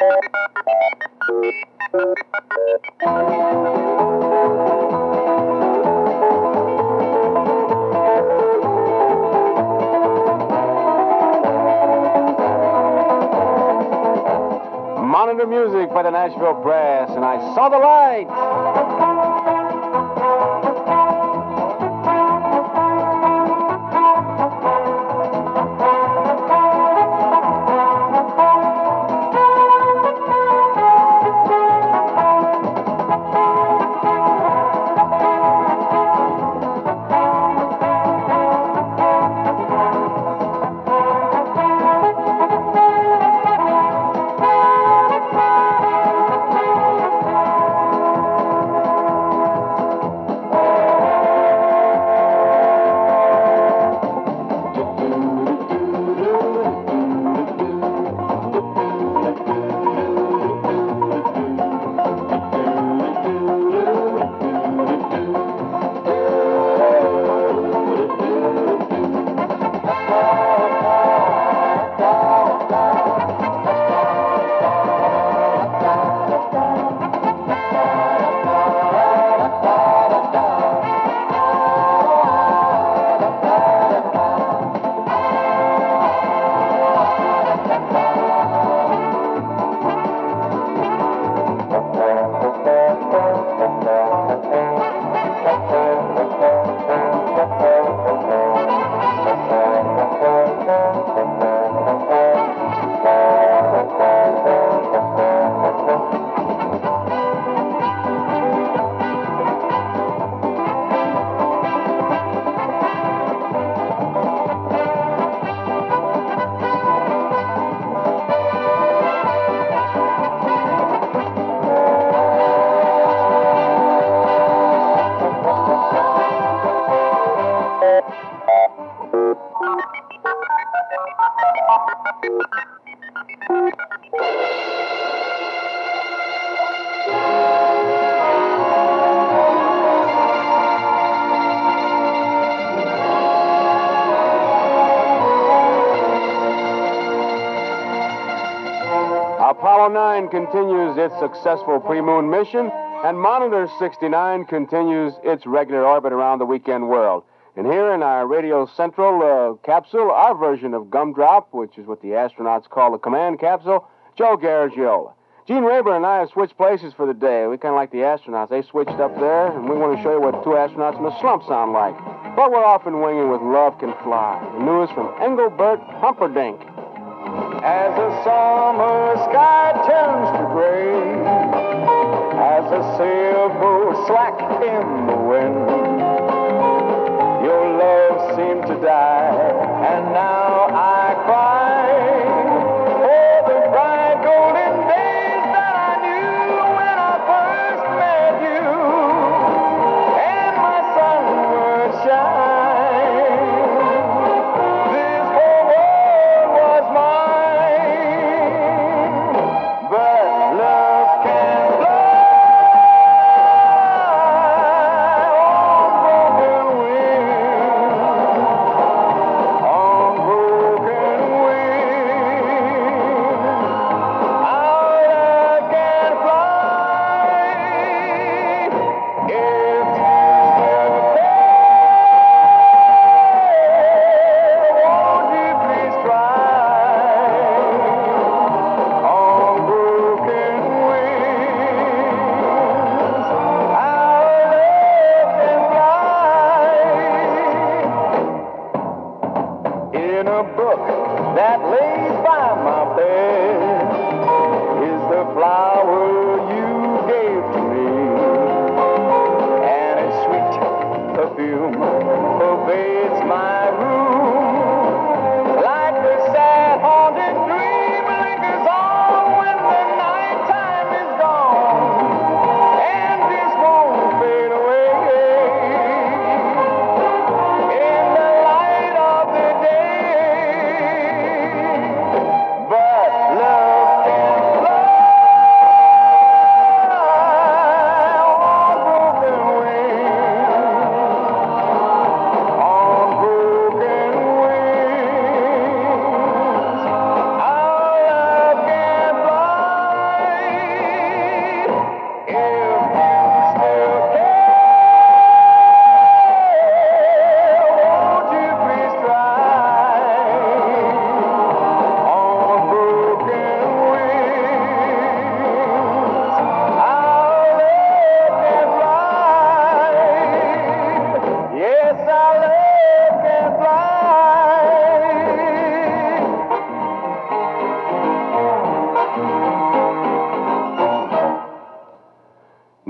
Monitor music by the Nashville Brass, and I saw the light. Apollo 9 continues its successful pre-moon mission, and Monitor 69 continues its regular orbit around the weekend world. And here in our Radio Central capsule, our version of Gumdrop, which is what the astronauts call the command capsule, Joe Garagiola. Gene Rayburn and I have switched places for the day. We kind of like the astronauts. They switched up there, and we want to show you what two astronauts in a slump sound like. But we're off and winging with Love Can Fly. The newest from Engelbert Humperdinck. As the summer sky turns to gray, as the sailboat slack in the wind, your love seemed to die, and now I cry for the bright golden days that I knew when I first met you, and my sun would shine. This whole world was mine, but love can fly on broken wings, on broken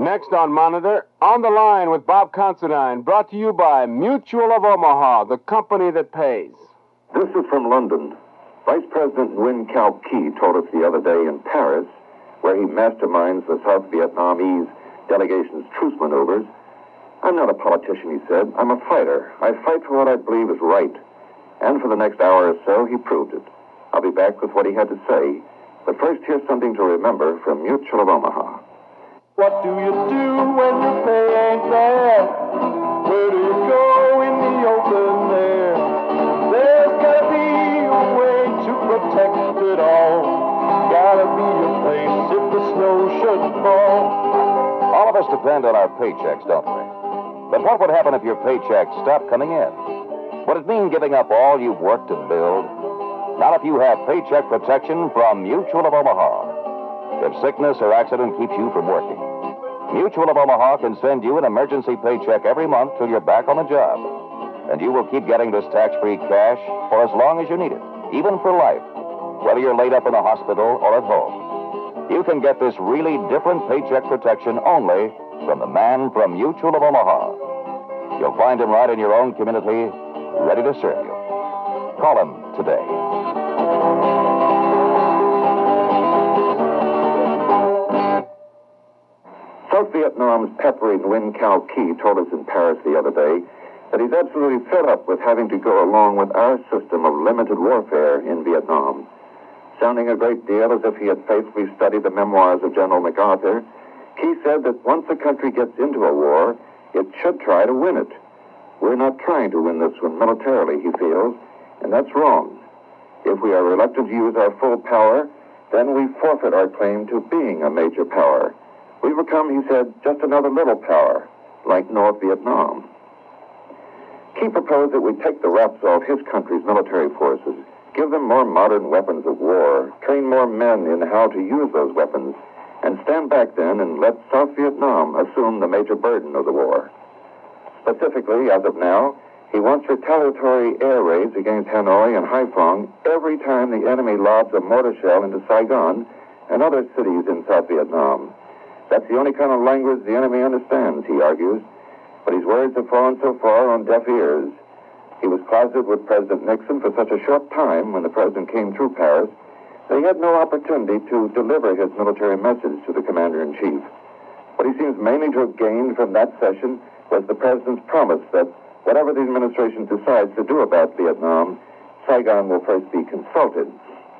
Next on Monitor, On the Line with Bob Considine, brought to you by Mutual of Omaha, the company that pays. This is from London. Vice President Nguyen Cao Ky told us the other day in Paris, where he masterminds the South Vietnamese delegation's truce maneuvers. I'm not a politician, he said. I'm a fighter. I fight for what I believe is right. And for the next hour or so, he proved it. I'll be back with what he had to say. But first, here's something to remember from Mutual of Omaha. What do you do when your pay ain't there? Where do you go in the open air? There's gotta be a way to protect it all. Gotta be a place if the snow should fall. All of us depend on our paychecks, don't we? But what would happen if your paycheck stopped coming in? Would it mean giving up all you've worked to build? Not if you have paycheck protection from Mutual of Omaha. If sickness or accident keeps you from working, Mutual of Omaha can send you an emergency paycheck every month till you're back on the job. And you will keep getting this tax-free cash for as long as you need it, even for life, whether you're laid up in a hospital or at home. You can get this really different paycheck protection only from the man from Mutual of Omaha. You'll find him right in your own community, ready to serve you. Call him today. South Vietnam's peppery Nguyen Cao Ky told us in Paris the other day that he's absolutely fed up with having to go along with our system of limited warfare in Vietnam. Sounding a great deal as if he had faithfully studied the memoirs of General MacArthur, Ky said that once a country gets into a war, it should try to win it. We're not trying to win this one militarily, he feels, and that's wrong. If we are reluctant to use our full power, then we forfeit our claim to being a major power. We become, he said, just another little power, like North Vietnam. Ky proposed that we take the wraps off his country's military forces, give them more modern weapons of war, train more men in how to use those weapons, and stand back then and let South Vietnam assume the major burden of the war. Specifically, as of now, he wants retaliatory air raids against Hanoi and Haiphong every time the enemy lobs a mortar shell into Saigon and other cities in South Vietnam. That's the only kind of language the enemy understands, he argues, but his words have fallen so far on deaf ears. He was closeted with President Nixon for such a short time when the president came through Paris that he had no opportunity to deliver his military message to the commander-in-chief. What he seems mainly to have gained from that session was the president's promise that whatever the administration decides to do about Vietnam, Saigon will first be consulted.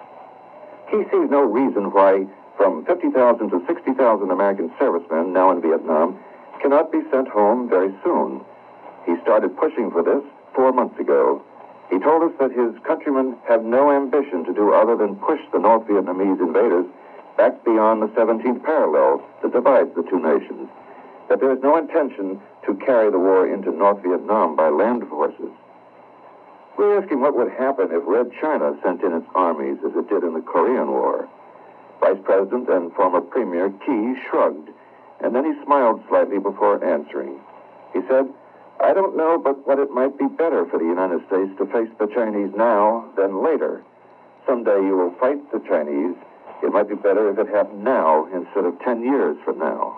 He sees no reason why from 50,000 to 60,000 American servicemen now in Vietnam cannot be sent home very soon. He started pushing for this 4 months ago. He told us that his countrymen have no ambition to do other than push the North Vietnamese invaders back beyond the 17th parallel that divides the two nations, that there is no intention to carry the war into North Vietnam by land forces. We asked him what would happen if Red China sent in its armies as it did in the Korean War. Vice President and former Premier Ky shrugged, and then he smiled slightly before answering. He said, "I don't know but what it might be better for the United States to face the Chinese now than later. Someday you will fight the Chinese. It might be better if it happened now instead of 10 years from now."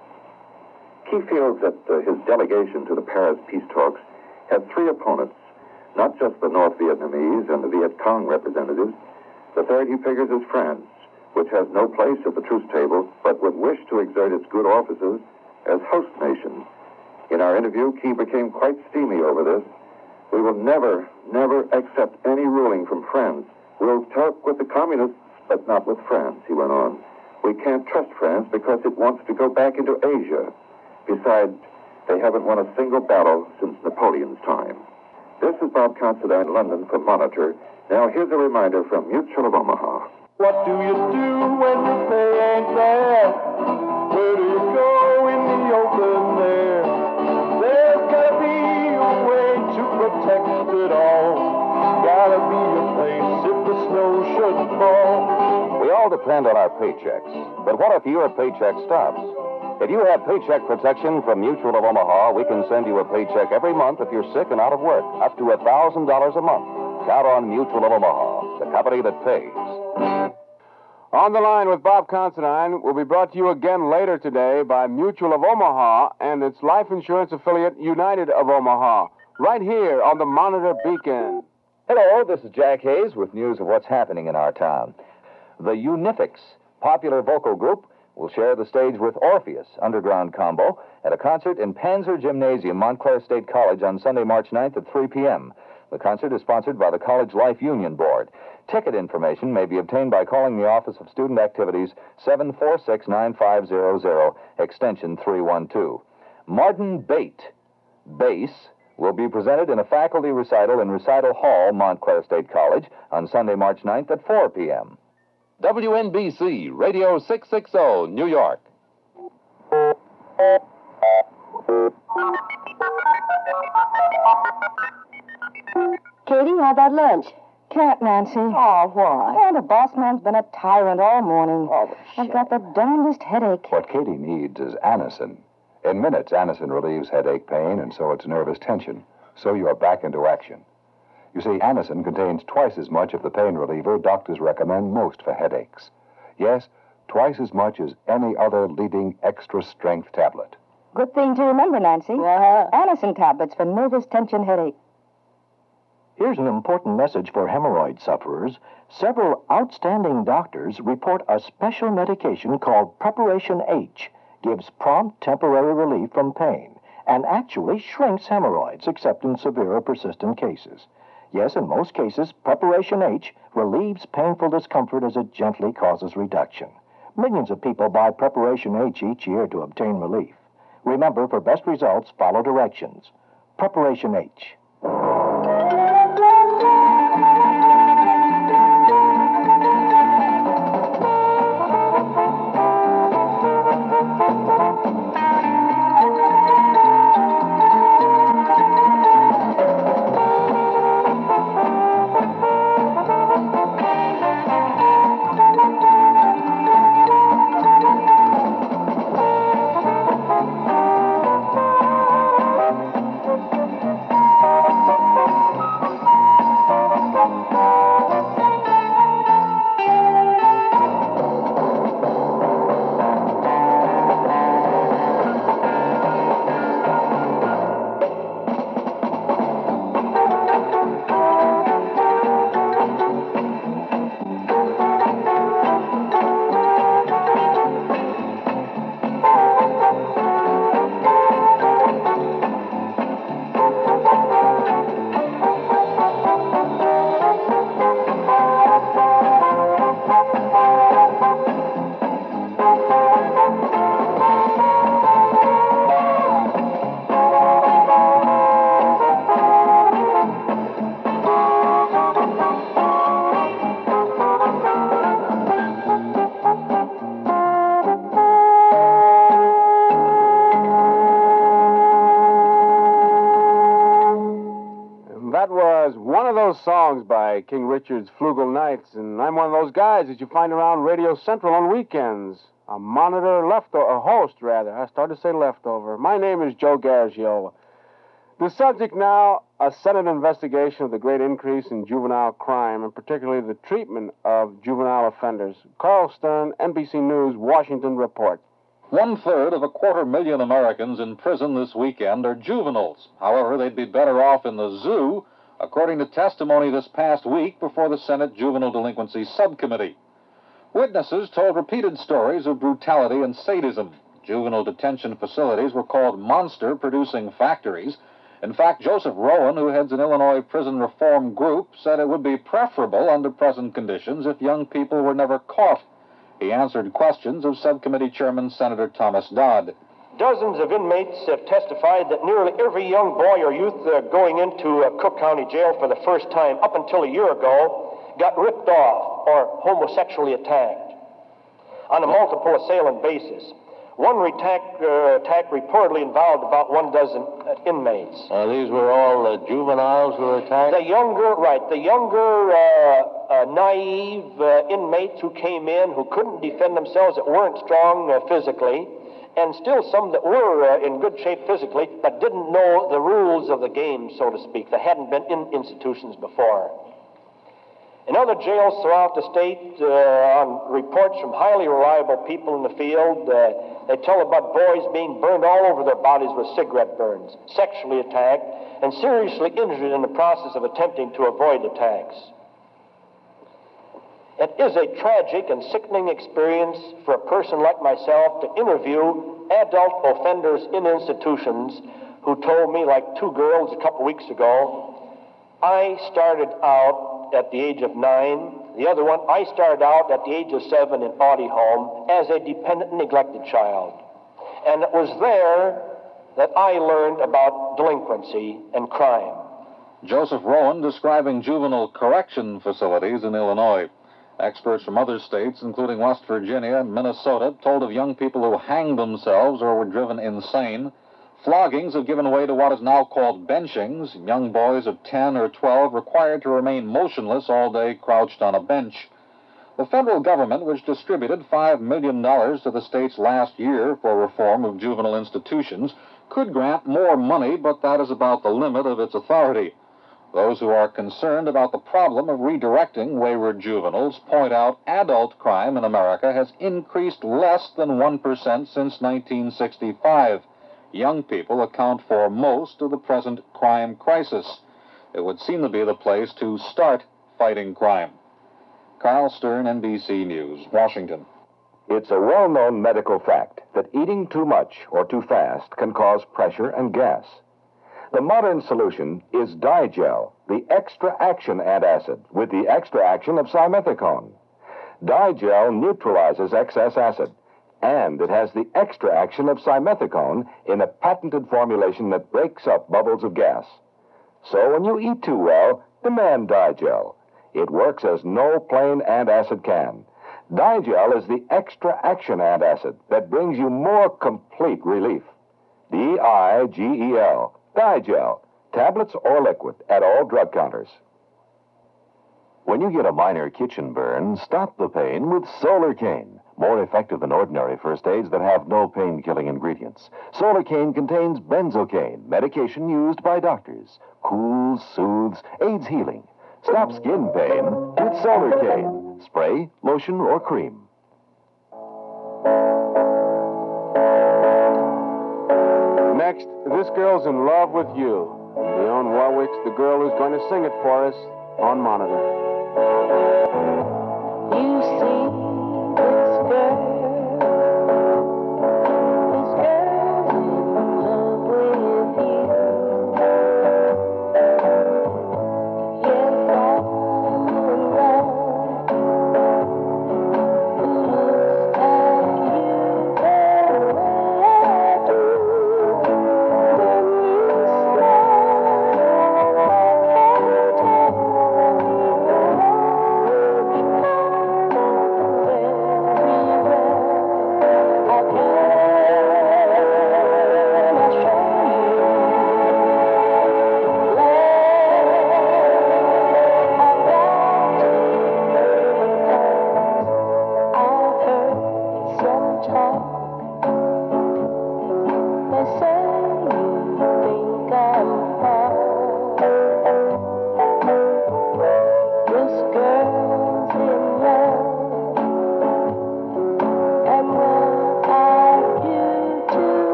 Ky feels that his delegation to the Paris peace talks had three opponents, not just the North Vietnamese and the Viet Cong representatives. The third he figures is France, which has no place at the truce table, but would wish to exert its good offices as host nation. In our interview, Ky became quite steamy over this. "We will never accept any ruling from France. We'll talk with the communists, but not with France," he went on. "We can't trust France because it wants to go back into Asia. Besides, they haven't won a single battle since Napoleon's time." This is Bob Considine in London for Monitor. Now here's a reminder from Mutual of Omaha. What do you do when your pay ain't there? Where do you go in the open air? There's gotta be a way to protect it all. Gotta be a place if the snow should fall. We all depend on our paychecks. But what if your paycheck stops? If you have paycheck protection from Mutual of Omaha, we can send you a paycheck every month if you're sick and out of work, up to $1,000 a month. Count on Mutual of Omaha, the company that pays. On the Line with Bob Considine will be brought to you again later today by Mutual of Omaha and its life insurance affiliate United of Omaha, right here on the Monitor Beacon. Hello, this is Jack Hayes with news of what's happening in our town. The Unifics, popular vocal group, will share the stage with Orpheus, underground combo, at a concert in Panzer Gymnasium, Montclair State College on Sunday, March 9th at 3 p.m. The concert is sponsored by the College Life Union Board. Ticket information may be obtained by calling the Office of Student Activities, 746-9500, extension 312. Martin Bate, bass, will be presented in a faculty recital in Recital Hall, Montclair State College, on Sunday, March 9th at 4 p.m. WNBC, Radio 660, New York. Katie, how about lunch? Can't, Nancy. Oh, why? Oh, the boss man's been a tyrant all morning. Oh, I've got the darndest headache. What Katie needs is Anacin. In minutes, Anacin relieves headache pain, and so it's nervous tension. So you're back into action. You see, Anacin contains twice as much of the pain reliever doctors recommend most for headaches. Yes, twice as much as any other leading extra-strength tablet. Good thing to remember, Nancy. Anacin tablets for nervous tension headache. Here's an important message for hemorrhoid sufferers. Several outstanding doctors report a special medication called Preparation H gives prompt temporary relief from pain and actually shrinks hemorrhoids, except in severe or persistent cases. Yes, in most cases, Preparation H relieves painful discomfort as it gently causes reduction. Millions of people buy Preparation H each year to obtain relief. Remember, for best results, follow directions. Preparation H. That was one of those songs by King Richard's Flugel Knights, and I'm one of those guys that you find around Radio Central on weekends. A host, rather. I started to say leftover. My name is Joe Garagiola. The subject now, a Senate investigation of the great increase in juvenile crime, and particularly the treatment of juvenile offenders. Carl Stern, NBC News, Washington report. 1/3 of 250,000 Americans in prison this weekend are juveniles. However, they'd be better off in the zoo, according to testimony this past week before the Senate Juvenile Delinquency Subcommittee. Witnesses told repeated stories of brutality and sadism. Juvenile detention facilities were called monster-producing factories. In fact, Joseph Rowan, who heads an Illinois prison reform group, said it would be preferable under present conditions if young people were never caught. He answered questions of Subcommittee Chairman Senator Thomas Dodd. Dozens of inmates have testified that nearly every young boy or youth going into Cook County Jail for the first time up until a year ago got ripped off or homosexually attacked on a multiple assailant basis. One attack reportedly involved about 12 inmates. These were all juveniles who were attacked? The younger, naive inmates who came in who couldn't defend themselves, that weren't strong physically, and still some that were in good shape physically, but didn't know the rules of the game, so to speak. They hadn't been in institutions before. In other jails throughout the state, on reports from highly reliable people in the field, they tell about boys being burned all over their bodies with cigarette burns, sexually attacked, and seriously injured in the process of attempting to avoid attacks. It is a tragic and sickening experience for a person like myself to interview adult offenders in institutions who told me, like two girls a couple weeks ago, I started out at the age of 9. The other one, I started out at the age of 7 in Audie home as a dependent and neglected child. And it was there that I learned about delinquency and crime. Joseph Rowan describing juvenile correction facilities in Illinois. Experts from other states, including West Virginia and Minnesota, told of young people who hanged themselves or were driven insane. Floggings have given way to what is now called benchings, young boys of 10 or 12 required to remain motionless all day crouched on a bench. The federal government, which distributed $5 million to the states last year for reform of juvenile institutions, could grant more money, but that is about the limit of its authority. Those who are concerned about the problem of redirecting wayward juveniles point out adult crime in America has increased less than 1% since 1965. Young people account for most of the present crime crisis. It would seem to be the place to start fighting crime. Carl Stern, NBC News, Washington. It's a well-known medical fact that eating too much or too fast can cause pressure and gas. The modern solution is Digel, the extra-action antacid with the extra action of simethicone. Digel neutralizes excess acid, and it has the extra action of simethicone in a patented formulation that breaks up bubbles of gas. So when you eat too well, demand Digel. It works as no plain antacid can. Digel is the extra action antacid that brings you more complete relief. Digel. Digel, tablets or liquid, at all drug counters. When you get a minor kitchen burn, stop the pain with Solarcane. More effective than ordinary first aids that have no pain-killing ingredients. Solarcane contains benzocaine, medication used by doctors. Cools, soothes, aids healing. Stop skin pain with Solarcane. Spray, lotion, or cream. Next, This Girl's in Love with You. Leon Warwick's the girl who's going to sing it for us on Monitor. You see this girl is in love with you. Yes, I'm the one who looks at you the way I do. When you smile, I can tell you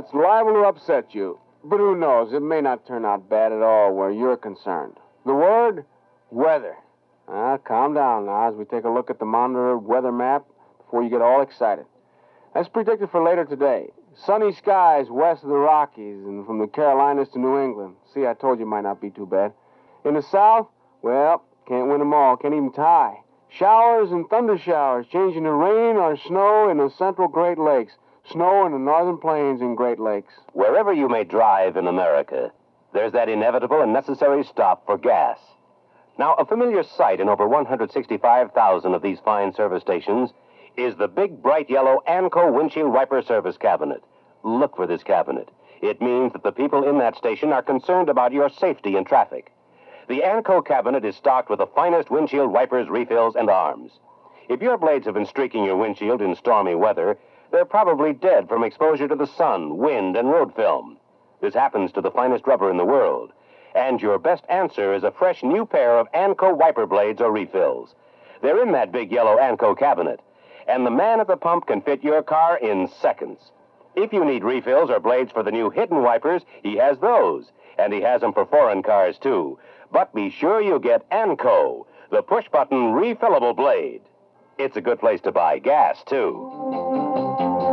that's liable to upset you. But who knows? It may not turn out bad at all where you're concerned. The word? Weather. Calm down now as we take a look at the monitor weather map before you get all excited. As predicted for later today, sunny skies west of the Rockies and from the Carolinas to New England. See, I told you it might not be too bad. In the south, well, can't win them all, can't even tie. Showers and thunder showers, changing to rain or snow in the central Great Lakes. Snow in the northern plains and Great Lakes. Wherever you may drive in America, there's that inevitable and necessary stop for gas. Now, a familiar sight in over 165,000 of these fine service stations is the big, bright yellow ANCO windshield wiper service cabinet. Look for this cabinet. It means that the people in that station are concerned about your safety in traffic. The ANCO cabinet is stocked with the finest windshield wipers, refills, and arms. If your blades have been streaking your windshield in stormy weather, they're probably dead from exposure to the sun, wind, and road film. This happens to the finest rubber in the world. And your best answer is a fresh new pair of ANCO wiper blades or refills. They're in that big yellow ANCO cabinet. And the man at the pump can fit your car in seconds. If you need refills or blades for the new hidden wipers, he has those. And he has them for foreign cars, too. But be sure you get ANCO, the push-button refillable blade. It's a good place to buy gas, too.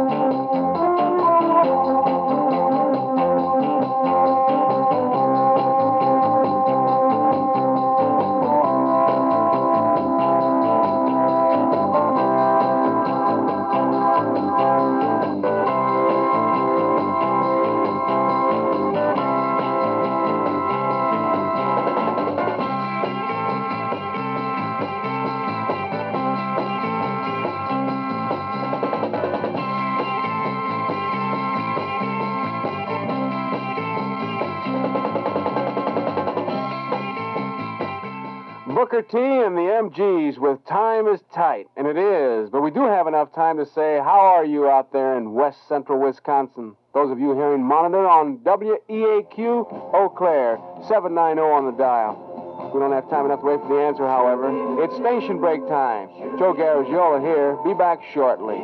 Booker T and the MGs with Time is Tight, and it is. But we do have enough time to say, how are you out there in west central Wisconsin? Those of you hearing Monitor on WEAQ Eau Claire, 790 on the dial. We don't have time enough to wait for the answer, however. It's station break time. Joe Garagiola here. Be back shortly.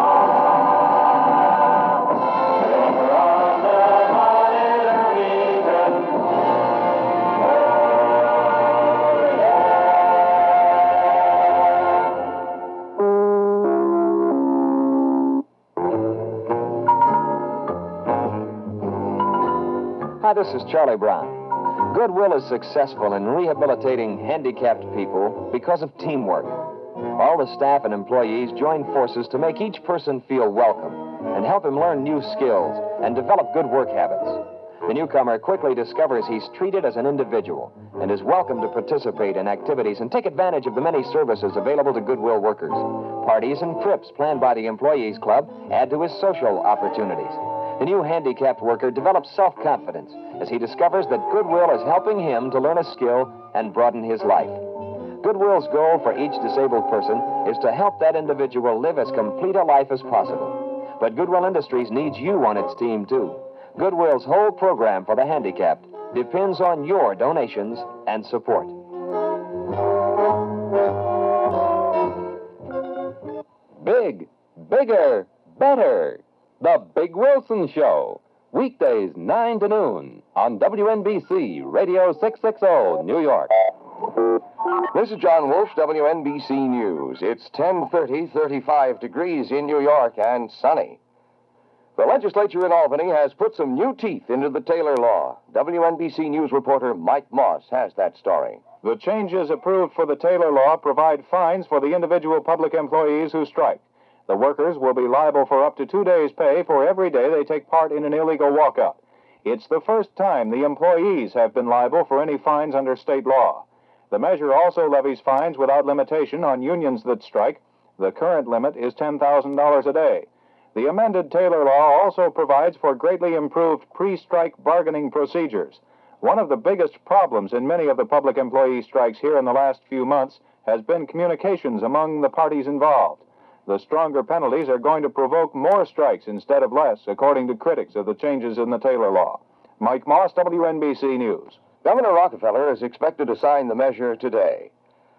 Hi, this is Charlie Brown. Goodwill is successful in rehabilitating handicapped people because of teamwork. All the staff and employees join forces to make each person feel welcome and help him learn new skills and develop good work habits. The newcomer quickly discovers he's treated as an individual and is welcome to participate in activities and take advantage of the many services available to Goodwill workers. Parties and trips planned by the Employees Club add to his social opportunities. The new handicapped worker develops self-confidence as he discovers that Goodwill is helping him to learn a skill and broaden his life. Goodwill's goal for each disabled person is to help that individual live as complete a life as possible. But Goodwill Industries needs you on its team, too. Goodwill's whole program for the handicapped depends on your donations and support. Big, bigger, better. The Big Wilson Show. Weekdays 9 to noon on WNBC Radio 660, New York. This is John Wolf, WNBC News. It's 10:30, 35 degrees in New York and sunny. The legislature in Albany has put some new teeth into the Taylor Law. WNBC News reporter Mike Moss has that story. The changes approved for the Taylor Law provide fines for the individual public employees who strike. The workers will be liable for up to 2 days' pay for every day they take part in an illegal walkout. It's the first time the employees have been liable for any fines under state law. The measure also levies fines without limitation on unions that strike. The current limit is $10,000 a day. The amended Taylor Law also provides for greatly improved pre-strike bargaining procedures. One of the biggest problems in many of the public employee strikes here in the last few months has been communications among the parties involved. The stronger penalties are going to provoke more strikes instead of less, according to critics of the changes in the Taylor Law. Mike Moss, WNBC News. Governor Rockefeller is expected to sign the measure today.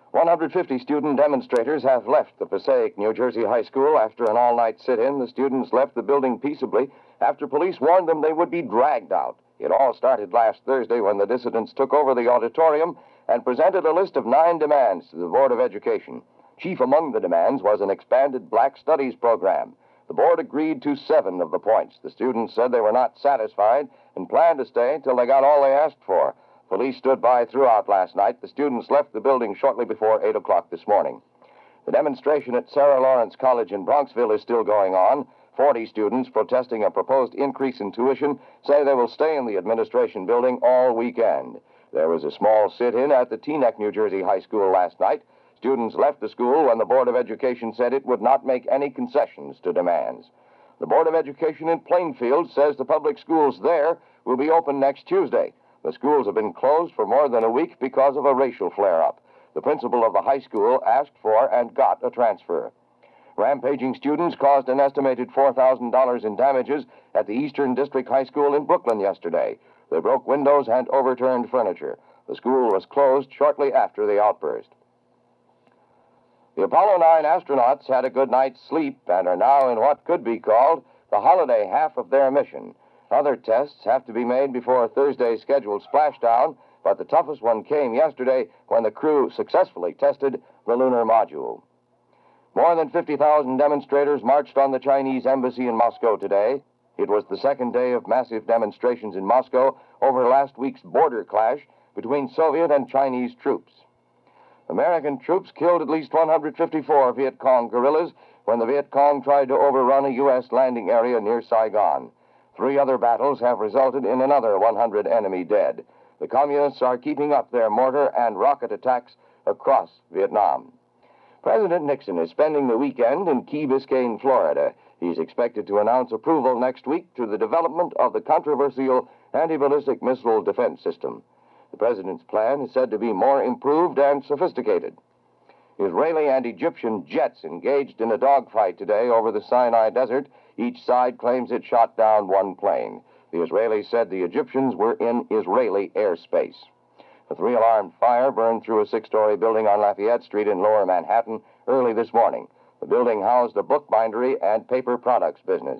150 student demonstrators have left the Passaic, New Jersey high school after an all-night sit-in. The students left the building peaceably after police warned them they would be dragged out. It all started last Thursday when the dissidents took over the auditorium and presented a list of 9 demands to the Board of Education. Chief among the demands was an expanded Black Studies program. The board agreed to 7 of the points. The students said they were not satisfied and planned to stay until they got all they asked for. Police stood by throughout last night. The students left the building shortly before 8 o'clock this morning. The demonstration at Sarah Lawrence College in Bronxville is still going on. 40 students protesting a proposed increase in tuition say they will stay in the administration building all weekend. There was a small sit-in at the Teaneck, New Jersey high school last night. Students left the school when the Board of Education said it would not make any concessions to demands. The Board of Education in Plainfield says the public schools there will be open next Tuesday. The schools have been closed for more than a week because of a racial flare-up. The principal of the high school asked for and got a transfer. Rampaging students caused an estimated $4,000 in damages at the Eastern District High School in Brooklyn yesterday. They broke windows and overturned furniture. The school was closed shortly after the outburst. The Apollo 9 astronauts had a good night's sleep and are now in what could be called the holiday half of their mission. Other tests have to be made before Thursday's scheduled splashdown, but the toughest one came yesterday when the crew successfully tested the lunar module. More than 50,000 demonstrators marched on the Chinese embassy in Moscow today. It was the second day of massive demonstrations in Moscow over last week's border clash between Soviet and Chinese troops. American troops killed at least 154 Viet Cong guerrillas when the Viet Cong tried to overrun a U.S. landing area near Saigon. 3 other battles have resulted in another 100 enemy dead. The communists are keeping up their mortar and rocket attacks across Vietnam. President Nixon is spending the weekend in Key Biscayne, Florida. He's expected to announce approval next week to the development of the controversial anti-ballistic missile defense system. The president's plan is said to be more improved and sophisticated. Israeli and Egyptian jets engaged in a dogfight today over the Sinai Desert. Each side claims it shot down 1 plane. The Israelis said the Egyptians were in Israeli airspace. A 3-alarm fire burned through a 6-story building on Lafayette Street in Lower Manhattan early this morning. The building housed a bookbindery and paper products business.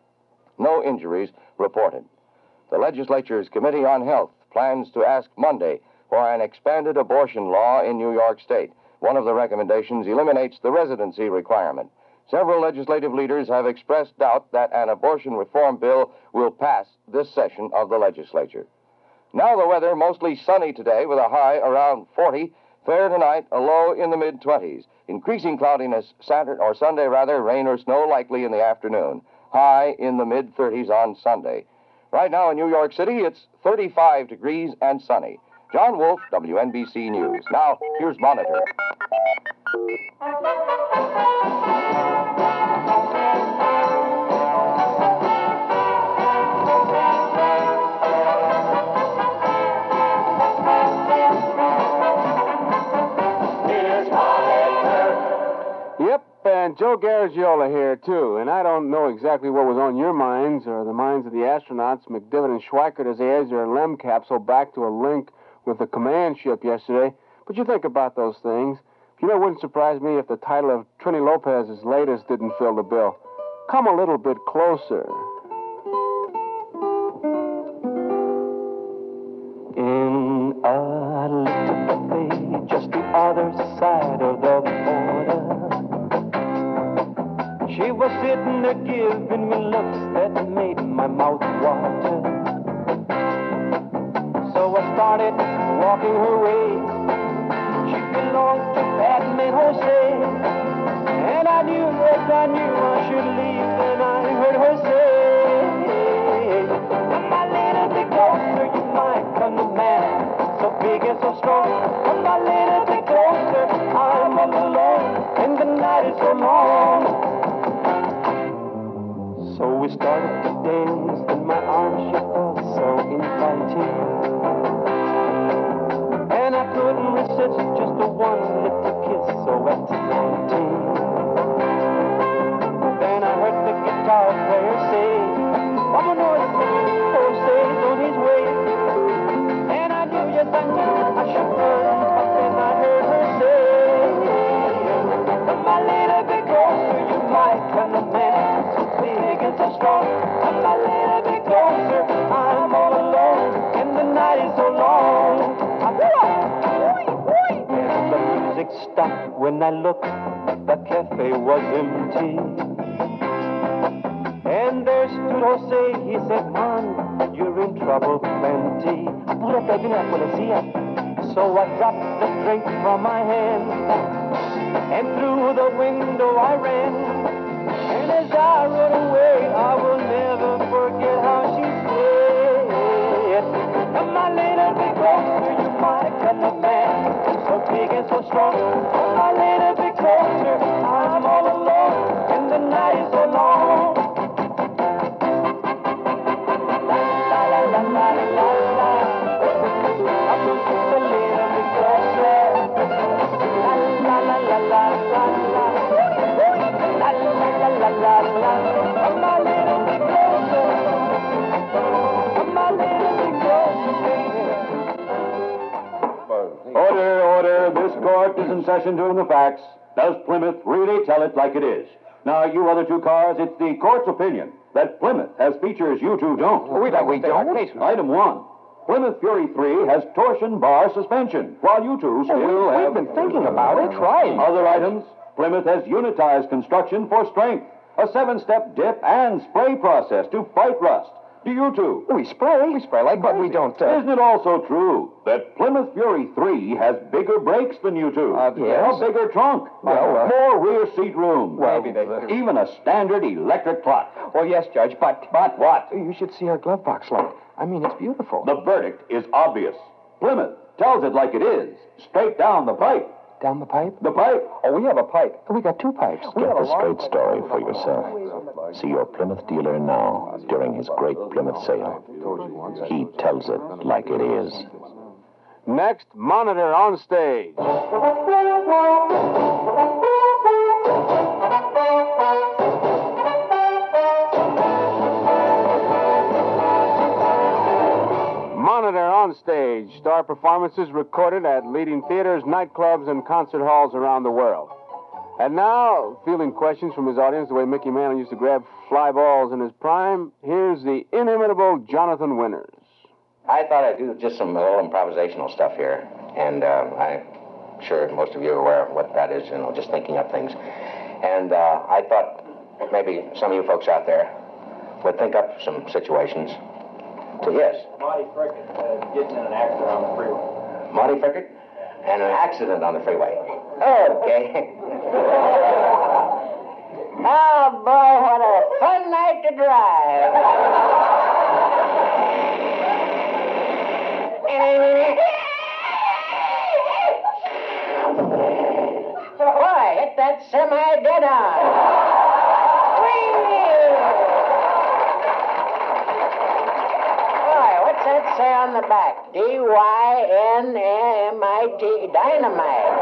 No injuries reported. The legislature's Committee on Health plans to ask Monday for an expanded abortion law in New York State. One of the recommendations eliminates the residency requirement. Several legislative leaders have expressed doubt that an abortion reform bill will pass this session of the legislature. Now the weather, mostly sunny today with a high around 40. Fair tonight, a low in the mid-20s. Increasing cloudiness Sunday, rain or snow likely in the afternoon. High in the mid-30s on Sunday. Right now in New York City, it's 35 degrees and sunny. John Wolf, WNBC News. Now, here's Monitor. And Joe Garagiola here, too. And I don't know exactly what was on your minds or the minds of the astronauts, McDivitt and Schweikert, as they edged their LEM capsule back to a link with the command ship yesterday. But you think about those things. You know, it wouldn't surprise me if the title of Trini Lopez's latest didn't fill the bill. Come a little bit closer. In a little cafe just the other side of the border, she was sitting there giving me looks that made my mouth water. So I started walking her way. She belonged to Batman Jose, and I knew I should leave. Then I heard her say, "Come a little bit closer, you might come to man, so big and so strong. Come a little bit closer, I'm all alone, and the night is so long." So we started to dance, and my arms she felt so inviting, and I couldn't resist just a one little kiss, so exciting. Then I heard the guitar player say, "Vámonos, Jose's on his way," and I knew, yes I knew I should run, but then I heard her say, When I looked, the cafe was empty. And there stood Jose, he said, man, you're in trouble plenty. So I dropped the drink from my hand, and through the window I ran. And as I rode away, I will never forget how she said, come my little bit closer, you might cut the man, so big and so strong. Come my little bit closer, I'm all alone, and the night is so long. La la la la la la la. I put just a little bit closer. La la la la la la la. La la la la la la. Come a little bit closer. Come a little bit closer. Order, order. This court is in session doing the facts. Does Plymouth really tell it like it is? Now, you other two cars, it's the court's opinion that Plymouth has features you two don't. We don't. Item 1. Plymouth Fury 3 has torsion bar suspension, while you two still have... We've been thinking about it, trying. Other items, Plymouth has unitized construction for strength, a 7-step dip and spray process to fight rust. Do you two? We spray like, but we don't. Isn't it also true that Plymouth Fury 3 has bigger brakes than you two? Yes. A bigger trunk. Well, more rear seat room. Well, even a standard electric clock. Well, yes, Judge, but what? You should see our glove box light. I mean, it's beautiful. The verdict is obvious. Plymouth tells it like it is, straight down the pipe. Down the pipe? The pipe. Oh, we have a pipe. We got two pipes. Get the straight story for yourself. See your Plymouth dealer now during his great Plymouth sale. He tells it like it is. Next, Monitor on stage. Monitor on stage. Star performances recorded at leading theaters, nightclubs, and concert halls around the world. And now, fielding questions from his audience the way Mickey Mantle used to grab fly balls in his prime, here's the inimitable Jonathan Winters. I thought I'd do just some little improvisational stuff here. And I'm sure most of you are aware of what that is, just thinking up things. And I thought maybe some of you folks out there would think up some situations. So, yes. Marty Frickett getting in an accident on the freeway. Marty Frickett? And an accident on the freeway. Okay. Oh, boy, what a fun night to drive. Boy, hit that semi dead on. What's that say on the back? D-Y-N-M-I-T, dynamite.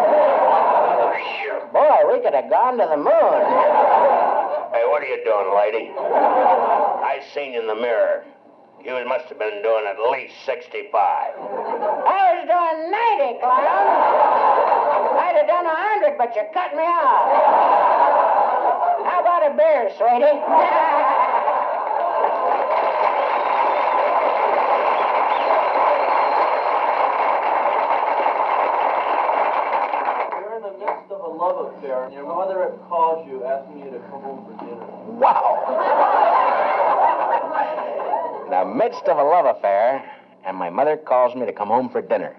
Boy, we could have gone to the moon. Hey, what are you doing, lady? I seen you in the mirror. You must have been doing at least 65. I was doing 90, clown. I'd have done 100, but you cut me off. How about a beer, sweetie? Love affair, and your mother calls you asking you to come home for dinner. Wow! In the midst of a love affair, and my mother calls me to come home for dinner.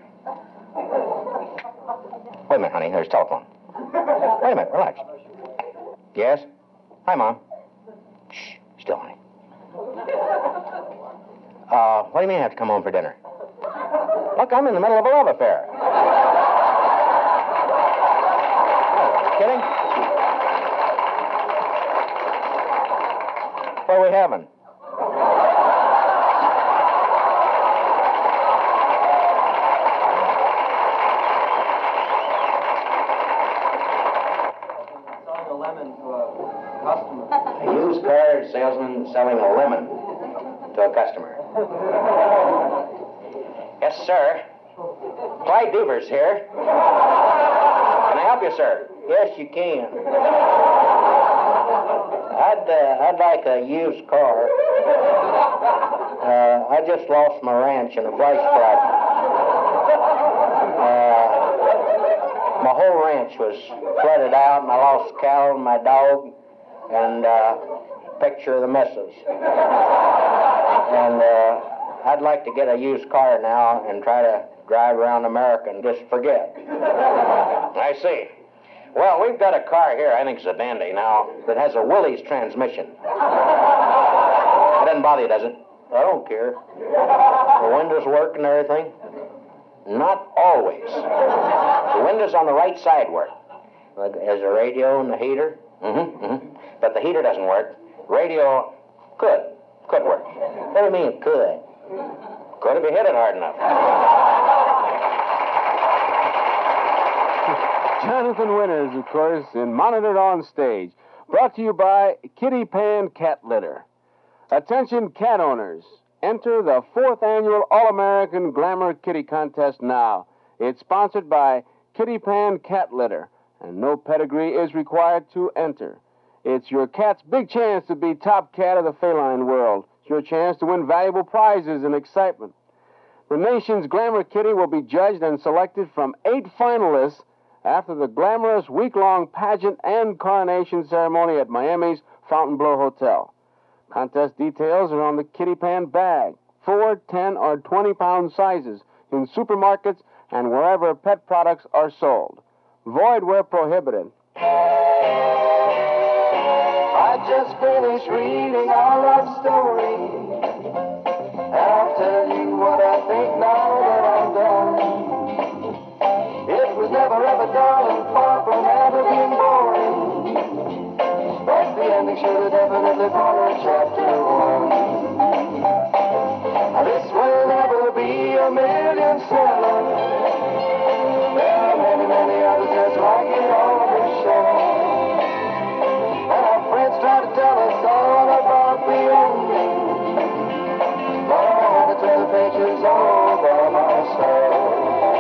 Wait a minute, honey, there's telephone. Wait a minute, relax. Yes? Hi, Mom. Shh, still, honey. What do you mean I have to come home for dinner? Look, I'm in the middle of a love affair. Kidding? What are we having? Selling a lemon to a customer. A used car salesman selling a lemon to a customer. Yes, sir. Clyde Devers here. Can I help you, sir? Yes, you can. I'd like a used car. I just lost my ranch in a flash flood. My my whole ranch was flooded out, and I lost Cal and my dog, and picture of the missus. And I'd like to get a used car now and try to drive around America and just forget. I see. Well, we've got a car here, I think it's a dandy now, that has a Willys transmission. That doesn't bother you, does it? I don't care. The windows work and everything. Not always. The windows on the right side work. Like, as the radio and the heater? But the heater doesn't work. Radio could work. What do you mean it could? Could if you hit it hard enough. Jonathan Winters, of course, in Monitored on Stage. Brought to you by Kitty Pan Cat Litter. Attention cat owners. Enter the 4th annual All-American Glamour Kitty Contest now. It's sponsored by Kitty Pan Cat Litter, and no pedigree is required to enter. It's your cat's big chance to be top cat of the feline world. It's your chance to win valuable prizes and excitement. The nation's Glamour Kitty will be judged and selected from 8 finalists after the glamorous week-long pageant and coronation ceremony at Miami's Fontainebleau Hotel. Contest details are on the Kitty Pan bag, 4, 10, or 20-pound sizes in supermarkets and wherever pet products are sold. Void where prohibited. I just finished reading our love story. I'll tell you what I think now that I'm done. It was never ever dull and far from ever being boring. But the ending should have definitely followed chapter 1. This will never be a million seller. There are many, many others just like it on the show. And our friends try to tell us all about the ending. But I had to turn the pages all by myself.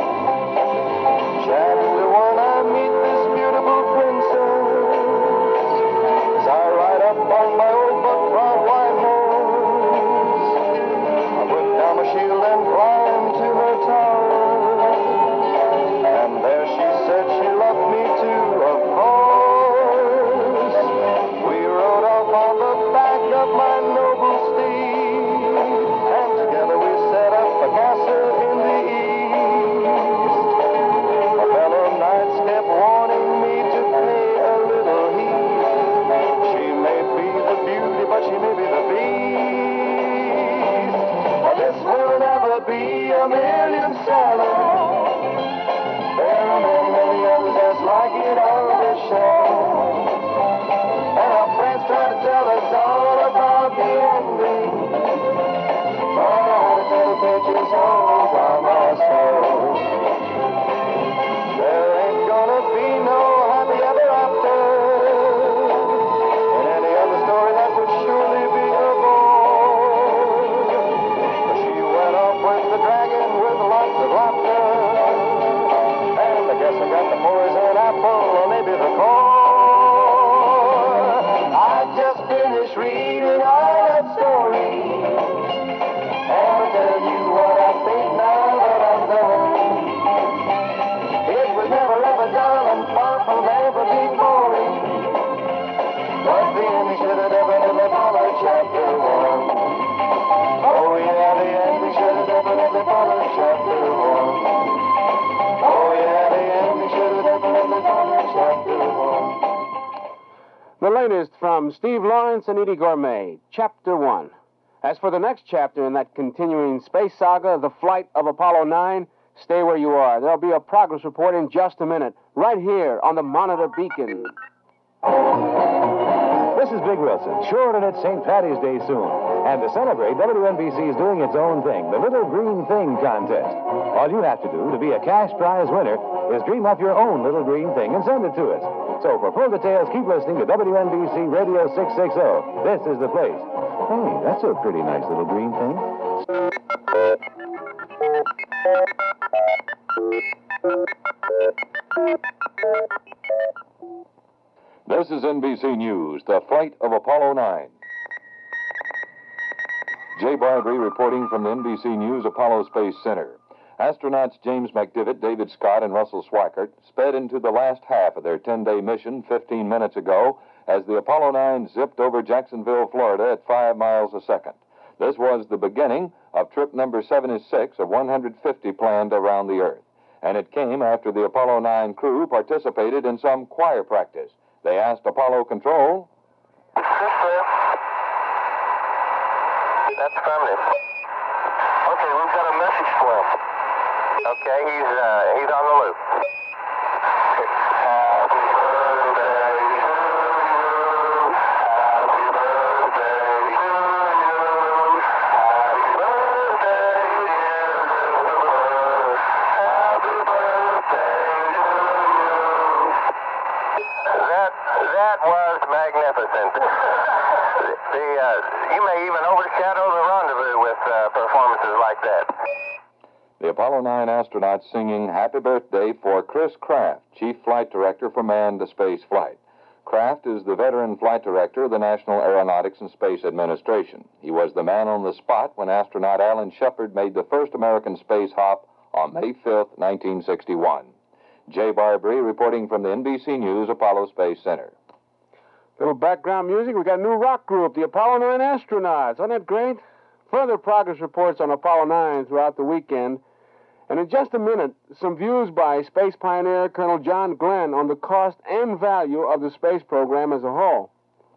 Chapter 1, I meet this beautiful princess. As I ride up on my old buck-trot white horse, I put down my shield and climb to her tower. And there she said she loved me too, of course. We rode off on the back of my noble steed, and together we set up a castle in the east. My fellow knights kept warning me to pay a little heed. She may be the beauty, but she may be the beast. But this will never be a million seller. There are many, many others just like it on the show. And our friends try to tell us all about the ending. But I had to tell the pages all by myself. There ain't gonna be no happy ever after. In any other story that would surely be a bore. But she went off with the dragon with lots of laughter. And I guess I got the poison apple or maybe the core. I just finished reading all that story. And I'll tell you what I think now that I'm done. It was never ever dull and far from ever being boring. But the ending should have definitely followed chapter 1. Oh yeah, the ending should have definitely followed chapter 1. Oh yeah, the ending should have definitely followed chapter 1. The latest from Steve Lawrence and Edie Gourmet, Chapter 1. As for the next chapter in that continuing space saga, The Flight of Apollo 9, stay where you are. There'll be a progress report in just a minute, right here on the Monitor Beacon. This is Big Wilson, sure that it's St. Patty's Day soon. And to celebrate, WNBC is doing its own thing, the Little Green Thing contest. All you have to do to be a cash prize winner is dream up your own little green thing and send it to us. So for full details, keep listening to WNBC Radio 660. This is the place. Hey, that's a pretty nice little green thing. This is NBC News, the flight of Apollo 9. Jay Barbary reporting from the NBC News Apollo Space Center. Astronauts James McDivitt, David Scott, and Russell Schweikert sped into the last half of their 10-day mission 15 minutes ago as the Apollo 9 zipped over Jacksonville, Florida at 5 miles a second. This was the beginning of trip number 76 of 150 planned around the Earth. And it came after the Apollo 9 crew participated in some choir practice. They asked Apollo Control, That's affirmative. Okay, we've got a message for him. Okay, he's on the loop. Happy birthday to you. Happy birthday to you. Happy birthday, dear Christopher. Happy birthday to you. That was magnificent. You may even overshadow the rendezvous with performances like that. the Apollo 9 astronauts singing Happy Birthday for Chris Kraft, Chief Flight Director for Manned Space Flight. Kraft is the veteran flight director of the National Aeronautics and Space Administration. He was the man on the spot when astronaut Alan Shepard made the first American space hop on May 5th, 1961. Jay Barbary reporting from the NBC News Apollo Space Center. Little background music. We got a new rock group, the Apollo 9 astronauts. Isn't that great? Further progress reports on Apollo 9 throughout the weekend. And in just a minute, some views by space pioneer Colonel John Glenn on the cost and value of the space program as a whole.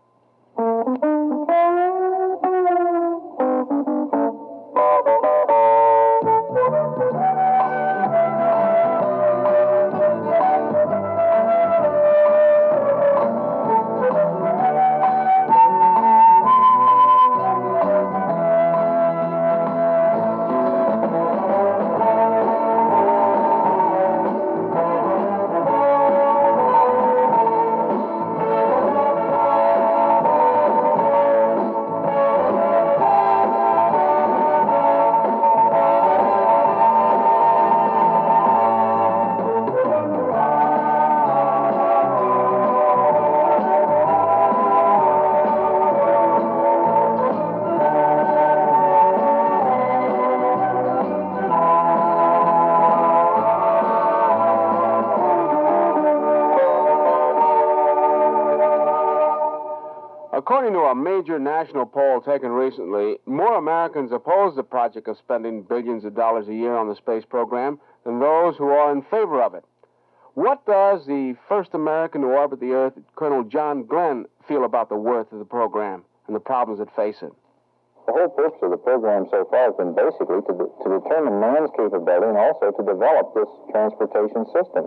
According to a major national poll taken recently, more Americans oppose the project of spending billions of dollars a year on the space program than those who are in favor of it. What does the first American to orbit the Earth, Colonel John Glenn, feel about the worth of the program and the problems that face it? The whole purpose of the program so far has been basically to determine man's capability and also to develop this transportation system.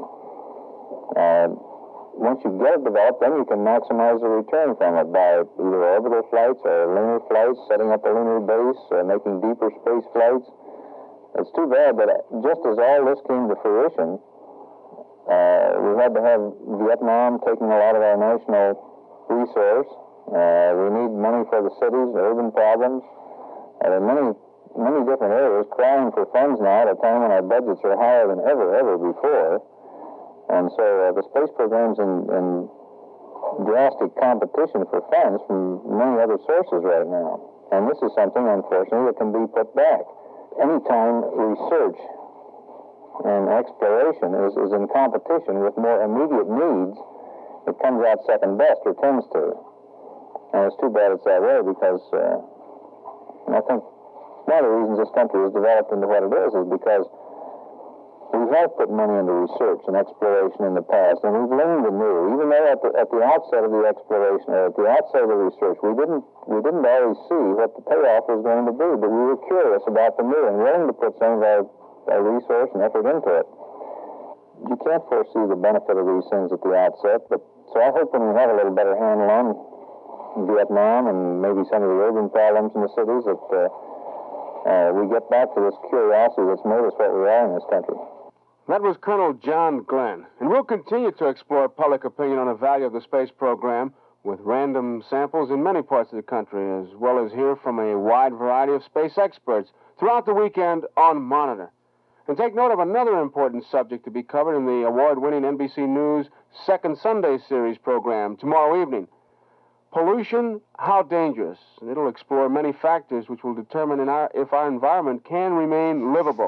Once you get it developed, then you can maximize the return from it by either orbital flights or lunar flights, setting up a lunar base, making deeper space flights. It's too bad that just as all this came to fruition, we had to have Vietnam taking a lot of our national resource. We need money for the cities, urban problems. There are many different areas crying for funds now at a time when our budgets are higher than ever before. And so the space program's in drastic competition for funds from many other sources right now. And this is something, unfortunately, that can be put back. Anytime research and exploration is in competition with more immediate needs, it comes out second best, or tends to. And it's too bad it's that way because I think one of the reasons this country has developed into what it is because we have put money into research and exploration in the past, and we've learned anew. Even though at the outset of the exploration, or at the outset of the research, we didn't always see what the payoff was going to be, but we were curious about the new and willing to put some of our resource and effort into it. You can't foresee the benefit of these things at the outset, but so I hope when we have a little better handle on Vietnam and maybe some of the urban problems in the cities that we get back to this curiosity that's made us what we are in this country. That was Colonel John Glenn. And we'll continue to explore public opinion on the value of the space program with random samples in many parts of the country, as well as hear from a wide variety of space experts throughout the weekend on Monitor. And take note of another important subject to be covered in the award-winning NBC News Second Sunday Series program tomorrow evening. Pollution, how dangerous? And it'll explore many factors which will determine if our environment can remain livable.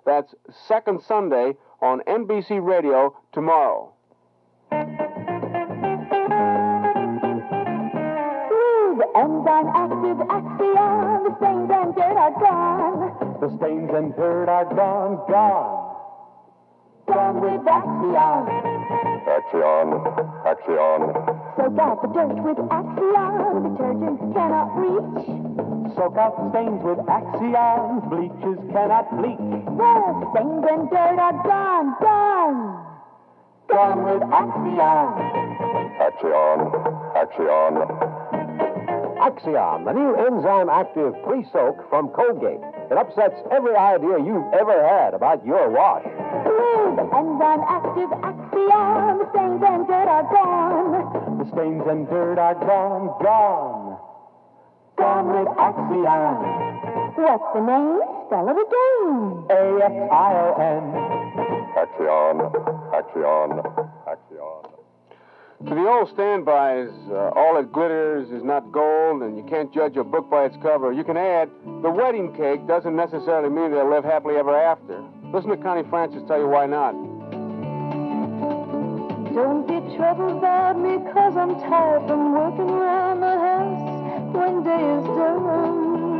That's second Sunday on NBC Radio tomorrow. The enzyme active Axion, the stains and dirt are gone. The stains and dirt are gone, gone. Gone with Axion. Axion, Axion. Soak out the dirt with Axion. Detergents cannot reach. Soak out the stains with Axion. Bleaches cannot bleach. The stains and dirt are gone, gone. Gone with Axion. Axion, Axion. Axion, the new enzyme active pre-soak from Colgate. It upsets every idea you've ever had about your wash. With enzyme active Axion, the stains and dirt are gone. The stains and dirt are gone, gone. Gone with Axion. What's the name? Spell it again. Axion. Axion, Axion, Axion. To the old standbys, all that glitters is not gold, and you can't judge a book by its cover. You can add, the wedding cake doesn't necessarily mean they'll live happily ever after. Listen to Connie Francis tell you why not. Don't be troubled about me, 'cause I'm tired from working around the house when day is done.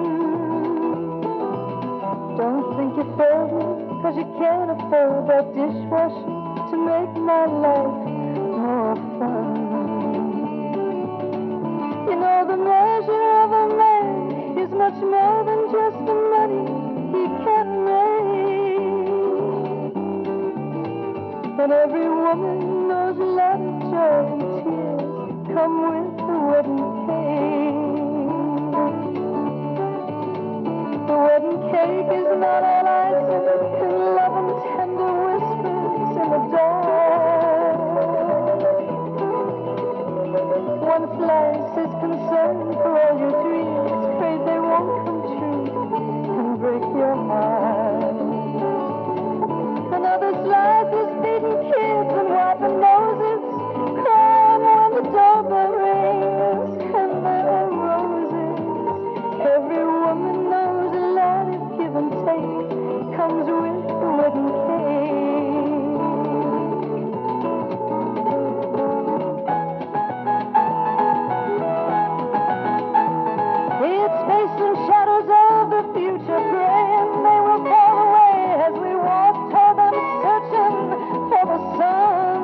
Don't think you failed me, 'cause you can't afford that dishwasher to make my life more fun. You know the measure of a man is much more than just the money he can make. And every woman knows a lot of joy and tears come with the wedding cake. The wedding cake is not all icing and love and tender whispers in the dark. One slice is concern for all your dreams, afraid they won't come true and break your heart. Another slice is feeding kids and wiping noses, crying when the doorbell rings, and there are roses. Every woman knows a lot of give and take comes with the wedding cake. It's facing shadows of the future gray, and they will fall away as we walk toward them, searching for the sun.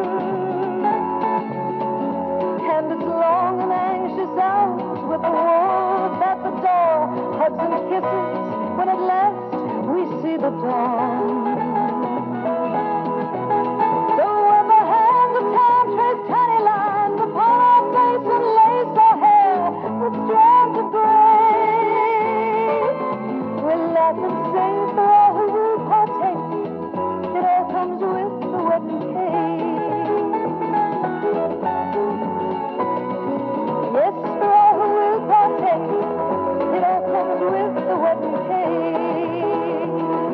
And it's long and anxious hours with the wolf at the door, hugs and kisses when at last we see the dawn. So when the hands of time trace tiny lines upon our face and lace our hair with strands of gray, we'll laugh and say for all who will partake, it all comes with the wedding cake. Yes, for all who will partake, it all comes with the wedding cake.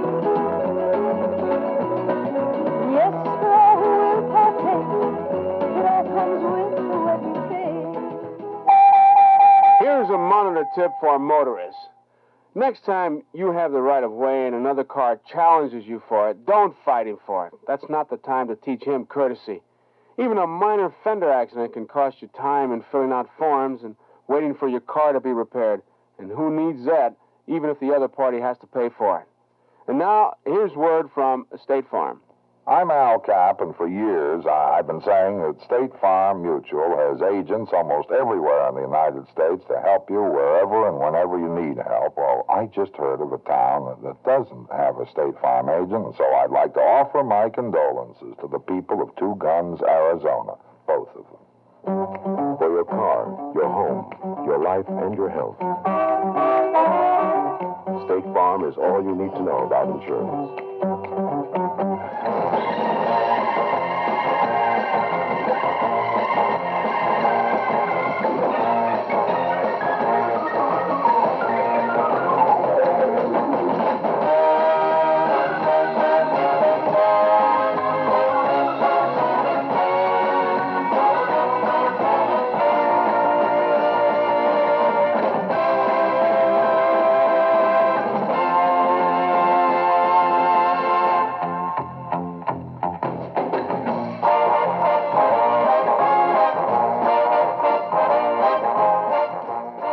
Yes, for all who will partake, it all comes with the wedding cake. Here's a monitor tip for motorists. Next time you have the right of way and another car challenges you for it, don't fight him for it. That's not the time to teach him courtesy. Even a minor fender accident can cost you time in filling out forms and waiting for your car to be repaired. And who needs that, even if the other party has to pay for it? And now, here's word from State Farm. I'm Al Cap, and for years I've been saying that State Farm Mutual has agents almost everywhere in the United States to help you wherever and whenever you need help. Well, I just heard of a town that doesn't have a State Farm agent, and so I'd like to offer my condolences to the people of Two Guns, Arizona, both of them. For your car, your home, your life, and your health, State Farm is all you need to know about insurance.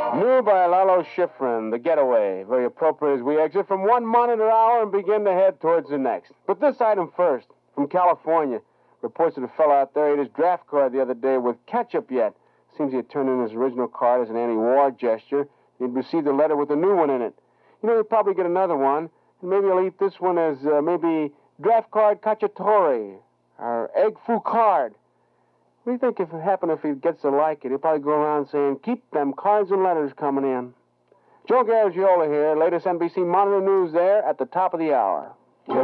New by Lalo Schifrin, The Getaway. Very appropriate as we exit from one monitor hour and begin to head towards the next. But this item first, from California. Reports that a fellow out there ate his draft card the other day with ketchup yet. Seems he had turned in his original card as an anti-war gesture. He'd received a letter with a new one in it. You know, he'll probably get another one. And maybe he'll eat this one as maybe draft card cacciatore or egg foo card. What do you think if it happened if he gets to like it? He'll probably go around saying, keep them cards and letters coming in. Joe Garagiola here, latest NBC Monitor News there at the top of the hour.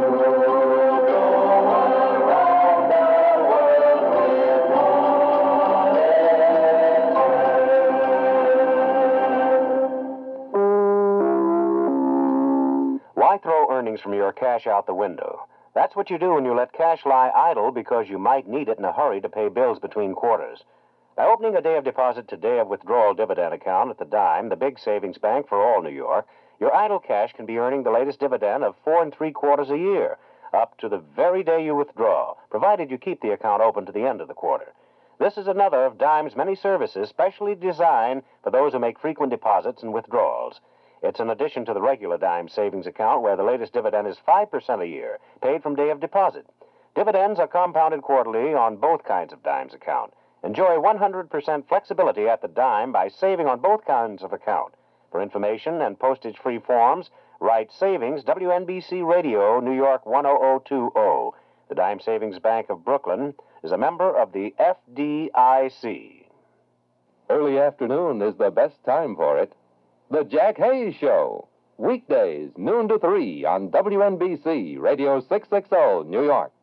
Why throw earnings from your cash out the window? That's what you do when you let cash lie idle because you might need it in a hurry to pay bills between quarters. By opening a day of deposit to day of withdrawal dividend account at the Dime, the big savings bank for all New York, your idle cash can be earning the latest dividend of 4 3/4 a year, up to the very day you withdraw, provided you keep the account open to the end of the quarter. This is another of Dime's many services specially designed for those who make frequent deposits and withdrawals. It's an addition to the regular Dime savings account where the latest dividend is 5% a year, paid from day of deposit. Dividends are compounded quarterly on both kinds of Dime's account. Enjoy 100% flexibility at the Dime by saving on both kinds of account. For information and postage-free forms, write Savings, WNBC Radio, New York 10020. The Dime Savings Bank of Brooklyn is a member of the FDIC. Early afternoon is the best time for it. The Jack Hayes Show, weekdays, noon to 3 on WNBC, Radio 660, New York.